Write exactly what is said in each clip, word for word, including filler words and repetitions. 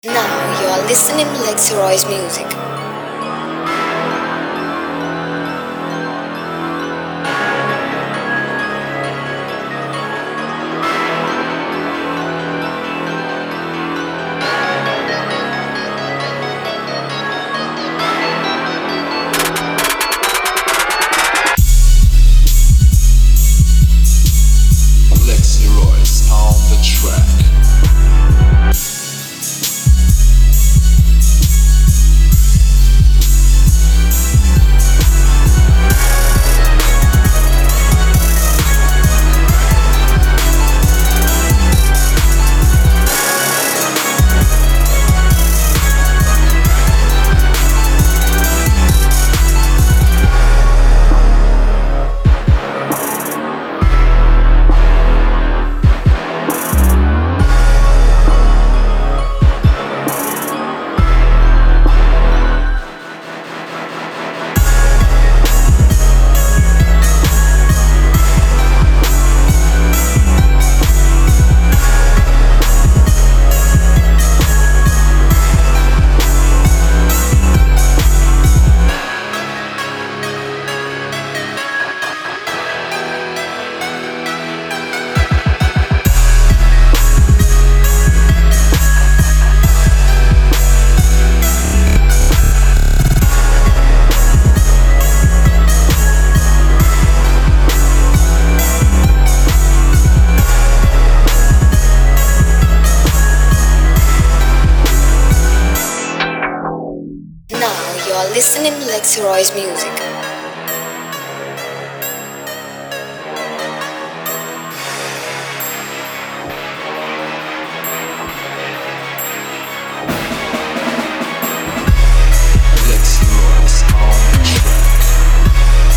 Now you are listening Lexiroy's music. Alexi Royce on the track. Now you are listening Lexiroy's music. Alexi Royce on the track.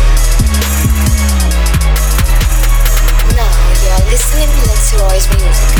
Now you are listening Lexiroy's music.